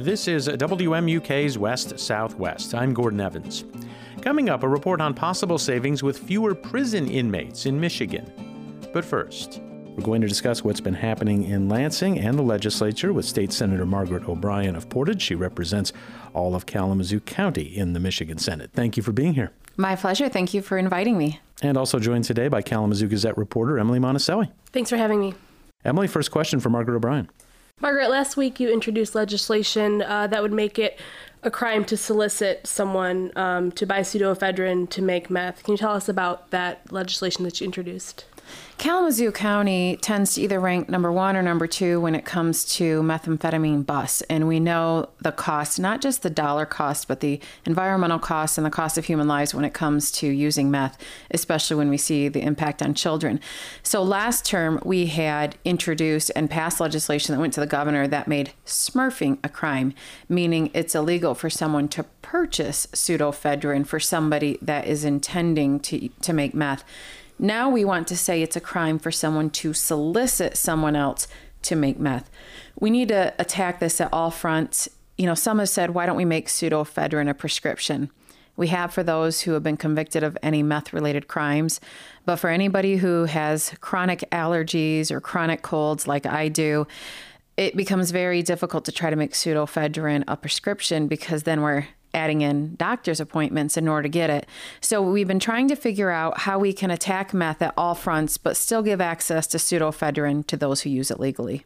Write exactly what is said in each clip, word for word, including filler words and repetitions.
This is W M U K's West Southwest. I'm Gordon Evans. Coming up, a report on possible savings with fewer prison inmates in Michigan. But first, we're going to discuss what's been happening in Lansing and the legislature with State Senator Margaret O'Brien of Portage. She represents all of Kalamazoo County in the Michigan Senate. Thank you for being here. My pleasure. Thank you for inviting me. And also joined today by Kalamazoo Gazette reporter Emily Monticelli. Thanks for having me. Emily, first question for Margaret O'Brien. Margaret, last week you introduced legislation uh, that would make it a crime to solicit someone um, to buy pseudoephedrine to make meth. Can you tell us about that legislation that you introduced? Kalamazoo County tends to either rank number one or number two when it comes to methamphetamine busts. And we know the cost, not just the dollar cost, but the environmental cost and the cost of human lives when it comes to using meth, especially when we see the impact on children. So last term, we had introduced and passed legislation that went to the governor that made smurfing a crime, meaning it's illegal for someone to purchase pseudoephedrine for somebody that is intending to, to make meth. Now we want to say it's a crime for someone to solicit someone else to make meth. We need to attack this at all fronts. You know, some have said, why don't we make pseudoephedrine a prescription? We have for those who have been convicted of any meth-related crimes. But for anybody who has chronic allergies or chronic colds like I do, it becomes very difficult to try to make pseudoephedrine a prescription because then we're adding in doctor's appointments in order to get it. So we've been trying to figure out how we can attack meth at all fronts, but still give access to pseudoephedrine to those who use it legally.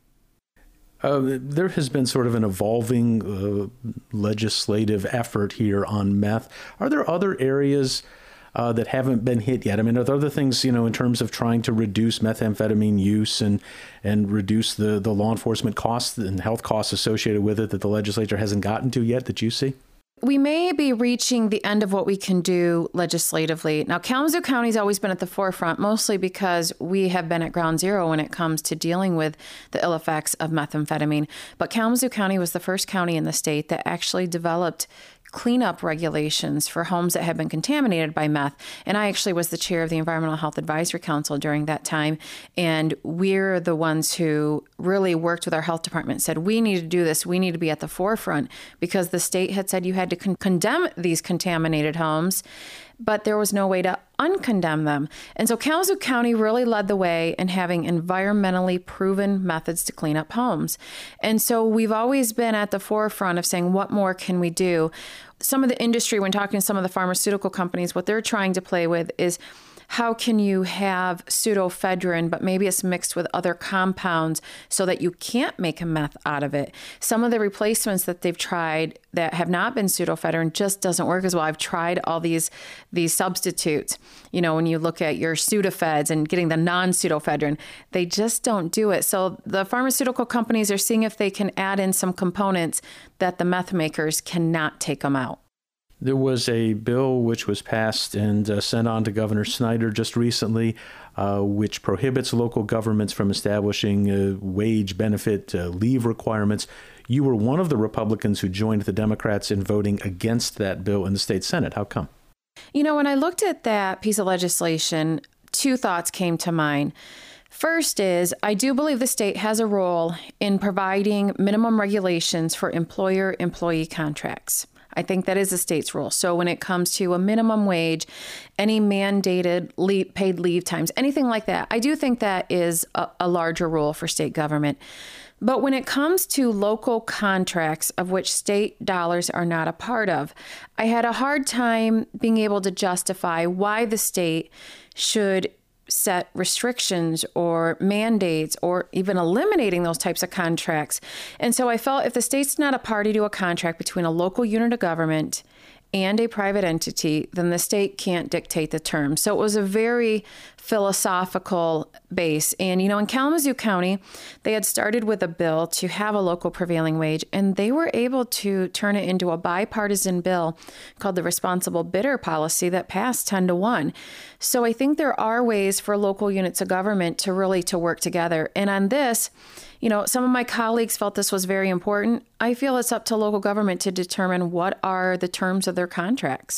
Uh, there has been sort of an evolving uh, legislative effort here on meth. Are there other areas uh, that haven't been hit yet? I mean, are there other things, you know, in terms of trying to reduce methamphetamine use and and reduce the, the law enforcement costs and health costs associated with it that the legislature hasn't gotten to yet that you see? We may be reaching the end of what we can do legislatively. Now, Kalamazoo County has always been at the forefront, mostly because we have been at ground zero when it comes to dealing with the ill effects of methamphetamine. But Kalamazoo County was the first county in the state that actually developed cleanup regulations for homes that have been contaminated by meth. And I actually was the chair of the Environmental Health Advisory Council during that time. And we're the ones who really worked with our health department, said, we need to do this. We need to be at the forefront because the state had said you had to con- condemn these contaminated homes, but there was no way to uncondemn them. And so Kalamazoo County really led the way in having environmentally proven methods to clean up homes. And so we've always been at the forefront of saying, what more can we do? Some of the industry, when talking to some of the pharmaceutical companies, what they're trying to play with is how can you have pseudoephedrine, but maybe it's mixed with other compounds so that you can't make a meth out of it. Some of the replacements that they've tried that have not been pseudoephedrine just doesn't work as well. I've tried all these these substitutes. You know, when you look at your Sudafeds and getting the non-pseudoephedrine, they just don't do it. So the pharmaceutical companies are seeing if they can add in some components that the meth makers cannot take them out. There was a bill which was passed and uh, sent on to Governor Snyder just recently, uh, which prohibits local governments from establishing uh, wage benefit uh, leave requirements. You were one of the Republicans who joined the Democrats in voting against that bill in the state Senate. How come? You know, when I looked at that piece of legislation, two thoughts came to mind. First is, I do believe the state has a role in providing minimum regulations for employer-employee contracts. I think that is the state's role. So when it comes to a minimum wage, any mandated leave, paid leave times, anything like that, I do think that is a, a larger role for state government. But when it comes to local contracts of which state dollars are not a part of, I had a hard time being able to justify why the state should set restrictions or mandates or even eliminating those types of contracts. And so I felt if the state's not a party to a contract between a local unit of government and a private entity, then the state can't dictate the terms. So it was a very philosophical base. And, you know, in Kalamazoo County, they had started with a bill to have a local prevailing wage, and they were able to turn it into a bipartisan bill called the Responsible Bidder Policy that passed ten to one. So I think there are ways for local units of government to really to work together. And on this, you know, some of my colleagues felt this was very important. I feel it's up to local government to determine what are the terms of their contracts.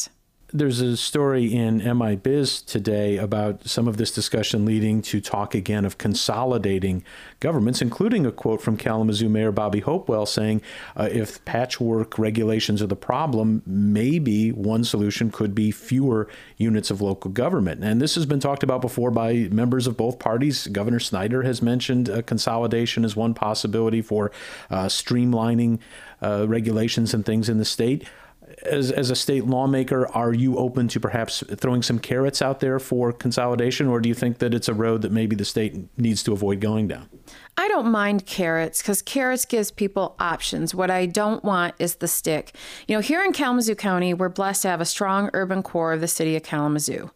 There's a story in M I Biz today about some of this discussion leading to talk again of consolidating governments, including a quote from Kalamazoo Mayor Bobby Hopewell saying uh, if patchwork regulations are the problem, maybe one solution could be fewer units of local government. And this has been talked about before by members of both parties. Governor Snyder has mentioned uh, consolidation as one possibility for uh, streamlining uh, regulations and things in the state. As, as a state lawmaker, are you open to perhaps throwing some carrots out there for consolidation, or do you think that it's a road that maybe the state needs to avoid going down? I don't mind carrots because carrots gives people options. What I don't want is the stick. You know, here in Kalamazoo County, we're blessed to have a strong urban core of the city of Kalamazoo.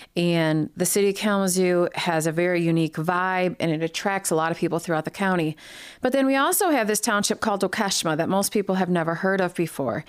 And the city of Kalamazoo has a very unique vibe, and it attracts a lot of people throughout the county. But then we also have this township called Waukesha that most people have never heard of before.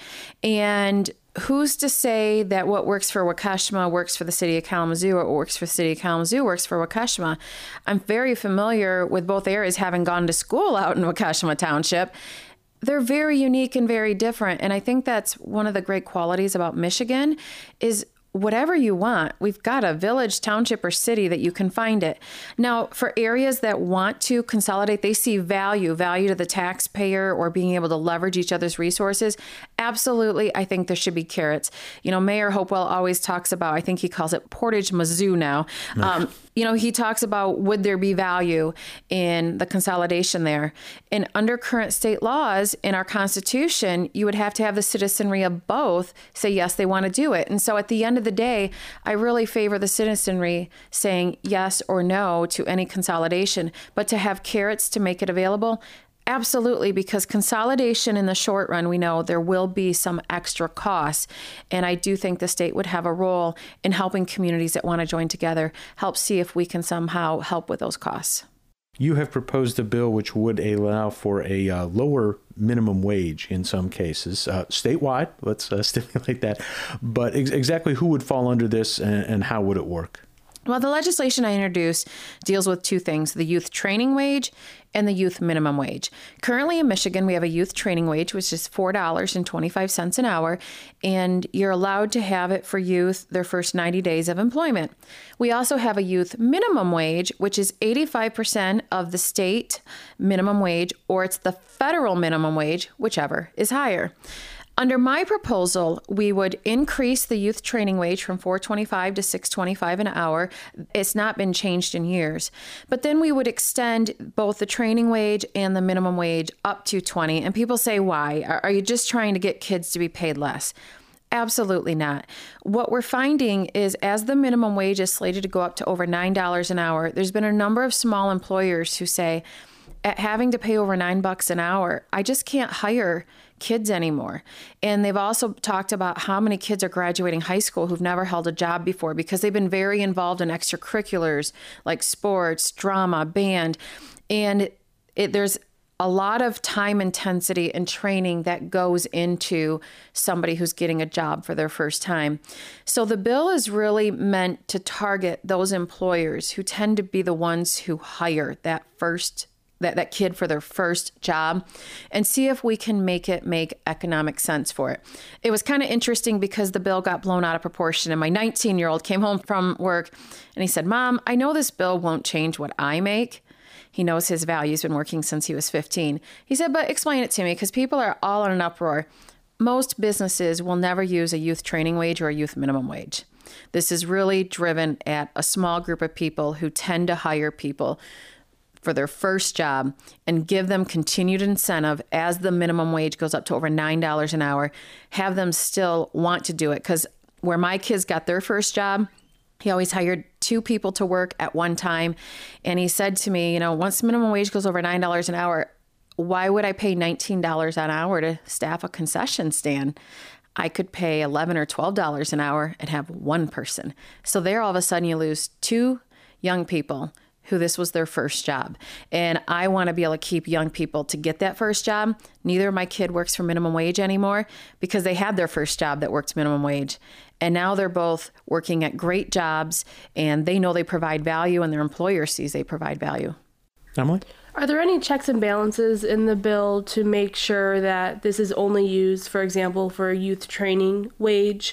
And who's to say that what works for Waukesha works for the city of Kalamazoo, or what works for the city of Kalamazoo works for Waukesha? I'm very familiar with both areas, having gone to school out in Waukesha Township. They're very unique and very different. And I think that's one of the great qualities about Michigan is whatever you want, we've got a village, township, or city that you can find it. Now, for areas that want to consolidate, they see value, value to the taxpayer or being able to leverage each other's resources. Absolutely, I think there should be carrots. You know, Mayor Hopewell always talks about, I think he calls it Portage Mizzou now. Um, you know, he talks about would there be value in the consolidation there? And under current state laws in our Constitution, you would have to have the citizenry of both say, yes, they want to do it. And so at the end of the day, I really favor the citizenry saying yes or no to any consolidation, but to have carrots to make it available, absolutely, because consolidation in the short run, we know there will be some extra costs. And I do think the state would have a role in helping communities that want to join together, help see if we can somehow help with those costs. You have proposed a bill which would allow for a uh, lower minimum wage in some cases, uh, statewide. Let's uh, stipulate that. But ex- exactly who would fall under this, and, and how would it work? Well, the legislation I introduced deals with two things, the youth training wage and the youth minimum wage. Currently in Michigan, we have a youth training wage, which is four dollars and twenty-five cents an hour, and you're allowed to have it for youth their first ninety days of employment. We also have a youth minimum wage, which is eighty-five percent of the state minimum wage, or it's the federal minimum wage, whichever is higher. Under my proposal, we would increase the youth training wage from four twenty-five to six twenty-five an hour. It's not been changed in years. But then we would extend both the training wage and the minimum wage up to twenty. And people say, why? Are you just trying to get kids to be paid less? Absolutely not. What we're finding is as the minimum wage is slated to go up to over nine dollars an hour, there's been a number of small employers who say, at having to pay over nine bucks an hour, I just can't hire kids anymore. And they've also talked about how many kids are graduating high school who've never held a job before because they've been very involved in extracurriculars like sports, drama, band. And it, it, there's a lot of time intensity and training that goes into somebody who's getting a job for their first time. So the bill is really meant to target those employers who tend to be the ones who hire that first That, that kid for their first job, and see if we can make it make economic sense for it. It was kind of interesting because the bill got blown out of proportion, and my nineteen-year-old came home from work and he said, Mom, I know this bill won't change what I make. He knows his value's been working since he was fifteen. He said, but explain it to me, because people are all in an uproar. Most businesses will never use a youth training wage or a youth minimum wage. This is really driven at a small group of people who tend to hire people for their first job and give them continued incentive as the minimum wage goes up to over nine dollars an hour, have them still want to do it. Because where my kids got their first job, he always hired two people to work at one time. And he said to me, you know, once minimum wage goes over nine dollars an hour, why would I pay nineteen dollars an hour to staff a concession stand? I could pay eleven or twelve dollars an hour and have one person. So there all of a sudden you lose two young people who this was their first job. And I want to be able to keep young people to get that first job. Neither of my kid works for minimum wage anymore because they had their first job that worked minimum wage. And now they're both working at great jobs and they know they provide value and their employer sees they provide value. Emily? Are there any checks and balances in the bill to make sure that this is only used, for example, for a youth training wage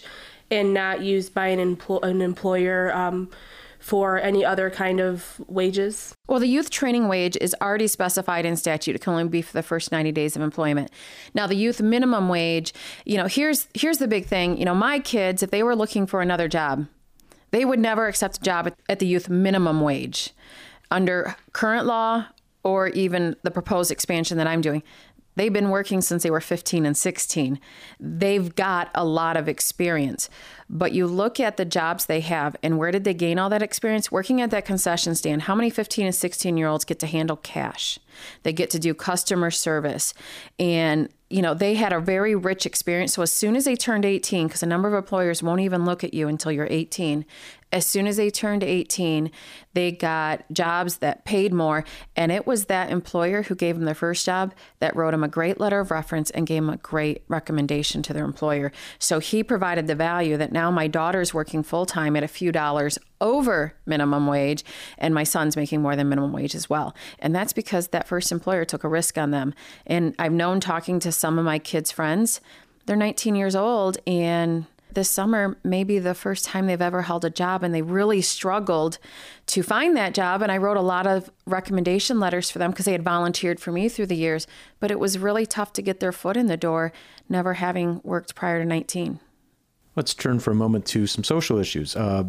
and not used by an, empl- an employer um, for any other kind of wages? Well, the youth training wage is already specified in statute. It can only be for the first ninety days of employment. Now, the youth minimum wage, you know, here's here's the big thing. You know, my kids, if they were looking for another job, they would never accept a job at, at the youth minimum wage under current law or even the proposed expansion that I'm doing. They've been working since they were fifteen and sixteen. They've got a lot of experience. But you look at the jobs they have and where did they gain all that experience? Working at that concession stand. How many fifteen and sixteen year olds get to handle cash? They get to do customer service. And, you know, they had a very rich experience. So as soon as they turned eighteen, because a number of employers won't even look at you until you're eighteen, as soon as they turned eighteen, they got jobs that paid more. And it was that employer who gave them their first job that wrote them a great letter of reference and gave them a great recommendation to their employer. So he provided the value that now my daughter's working full time at a few dollars over minimum wage, and my son's making more than minimum wage as well. And that's because that first employer took a risk on them. And I've known, talking to some of my kids' friends, they're nineteen years old, and this summer may be the first time they've ever held a job, and they really struggled to find that job. And I wrote a lot of recommendation letters for them because they had volunteered for me through the years, but it was really tough to get their foot in the door, never having worked prior to nineteen. Let's turn for a moment to some social issues. Uh,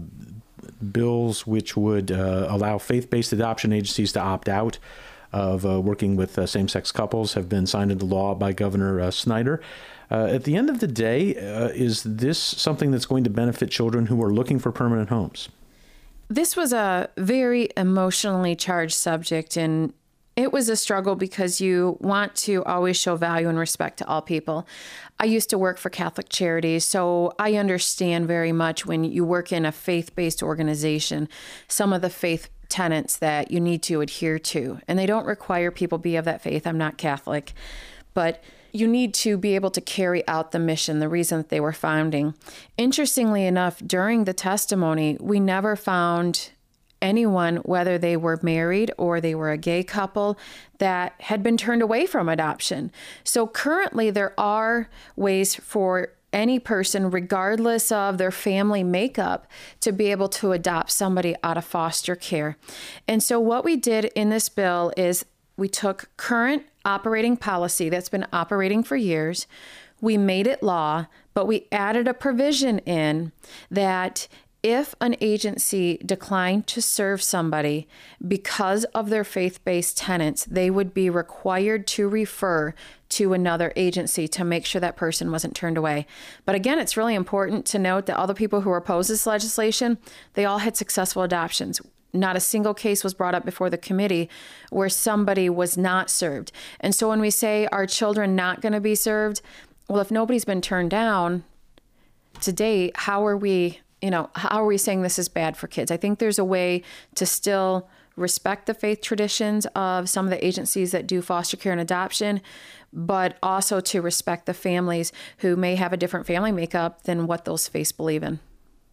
bills which would uh, allow faith-based adoption agencies to opt out of uh, working with uh, same-sex couples have been signed into law by Governor uh, Snyder. Uh, at the end of the day, uh, is this something that's going to benefit children who are looking for permanent homes? This was a very emotionally charged subject, and it was a struggle because you want to always show value and respect to all people. I used to work for Catholic Charities, so I understand very much when you work in a faith-based organization, some of the faith tenets that you need to adhere to. And they don't require people be of that faith. I'm not Catholic, but you need to be able to carry out the mission, the reason that they were founding. Interestingly enough, during the testimony, we never found anyone, whether they were married or they were a gay couple, that had been turned away from adoption. So currently there are ways for any person, regardless of their family makeup, to be able to adopt somebody out of foster care. And so what we did in this bill is we took current operating policy that's been operating for years, we made it law, but we added a provision in that if an agency declined to serve somebody because of their faith-based tenets, they would be required to refer to another agency to make sure that person wasn't turned away. But again, it's really important to note that all the people who opposed this legislation, they all had successful adoptions. Not a single case was brought up before the committee where somebody was not served. And so when we say, are children not going to be served? Well, if nobody's been turned down to date, how are we, you know, how are we saying this is bad for kids? I think there's a way to still respect the faith traditions of some of the agencies that do foster care and adoption, but also to respect the families who may have a different family makeup than what those faiths believe in.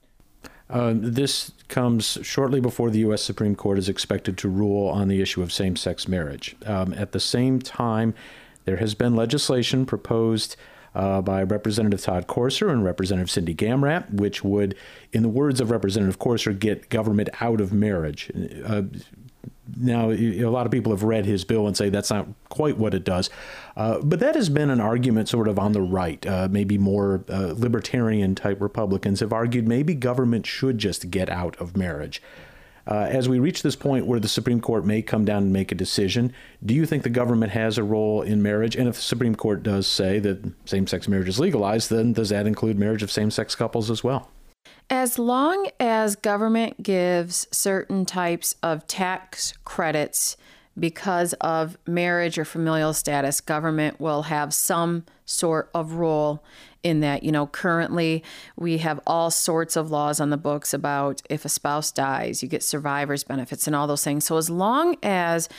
Uh, this comes shortly before the U S Supreme Court is expected to rule on the issue of same-sex marriage. Um, at the same time, there has been legislation proposed uh, by Representative Todd Courser and Representative Cindy Gamrat, which would, in the words of Representative Courser, get government out of marriage. Uh, Now, a lot of people have read his bill and say that's not quite what it does. Uh, but that has been an argument sort of on the right. Uh, maybe more uh, libertarian type Republicans have argued maybe government should just get out of marriage. Uh, as we reach this point where the Supreme Court may come down and make a decision, do you think the government has a role in marriage? And if the Supreme Court does say that same-sex marriage is legalized, then does that include marriage of same-sex couples as well? As long as government gives certain types of tax credits because of marriage or familial status, government will have some sort of role in that. You know, currently we have all sorts of laws on the books about if a spouse dies, you get survivor's benefits and all those things. So as long as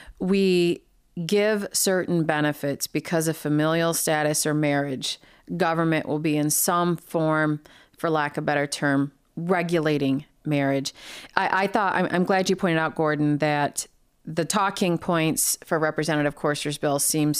we give certain benefits because of familial status or marriage, government will be in some form, for lack of a better term, regulating marriage. I, I thought, I'm, I'm glad you pointed out, Gordon, that the talking points for Representative Courser's bill seems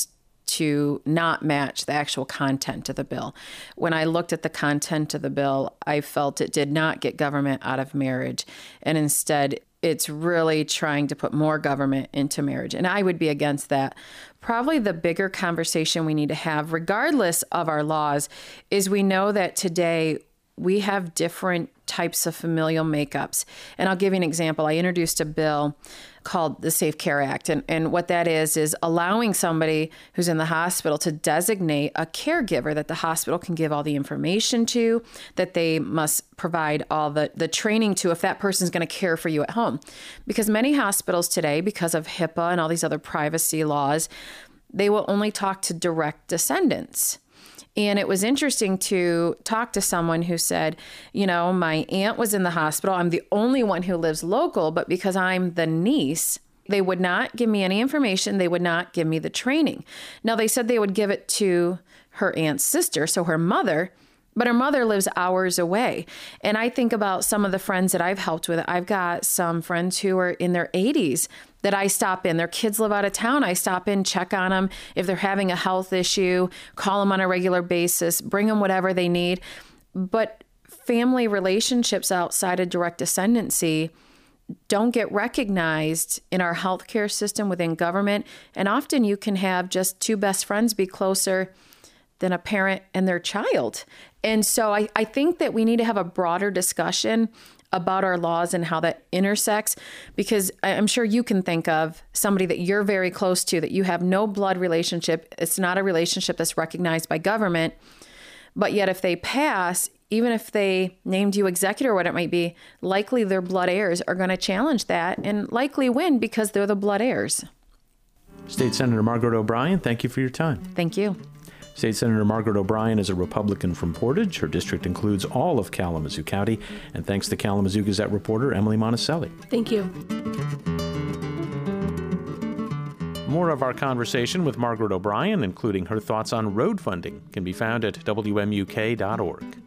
to not match the actual content of the bill. When I looked at the content of the bill, I felt it did not get government out of marriage, and instead it's really trying to put more government into marriage. And I would be against that. Probably the bigger conversation we need to have, regardless of our laws, is we know that today we have different types of familial makeups. And I'll give you an example. I introduced a bill called the Safe Care Act. And, and what that is, is allowing somebody who's in the hospital to designate a caregiver that the hospital can give all the information to, that they must provide all the, the training to if that person's going to care for you at home. Because many hospitals today, because of HIPAA and all these other privacy laws, they will only talk to direct descendants. And it was interesting to talk to someone who said, you know, my aunt was in the hospital. I'm the only one who lives local, but because I'm the niece, they would not give me any information. They would not give me the training. Now, they said they would give it to her aunt's sister, so her mother, but her mother lives hours away. And I think about some of the friends that I've helped with. I've got some friends who are in their eighties that I stop in. Their kids live out of town. I stop in, check on them. If they're having a health issue, call them on a regular basis, bring them whatever they need. But family relationships outside of direct descendancy don't get recognized in our healthcare system within government. And often you can have just two best friends be closer than a parent and their child. And so I, I think that we need to have a broader discussion about our laws and how that intersects, because I'm sure you can think of somebody that you're very close to, that you have no blood relationship. It's not a relationship that's recognized by government. But yet if they pass, even if they named you executor or what it might be, likely their blood heirs are going to challenge that and likely win because they're the blood heirs. State Senator Margaret O'Brien, thank you for your time. Thank you. State Senator Margaret O'Brien is a Republican from Portage. Her district includes all of Kalamazoo County. And thanks to Kalamazoo Gazette reporter Emily Monticelli. Thank you. More of our conversation with Margaret O'Brien, including her thoughts on road funding, can be found at W M U K dot org.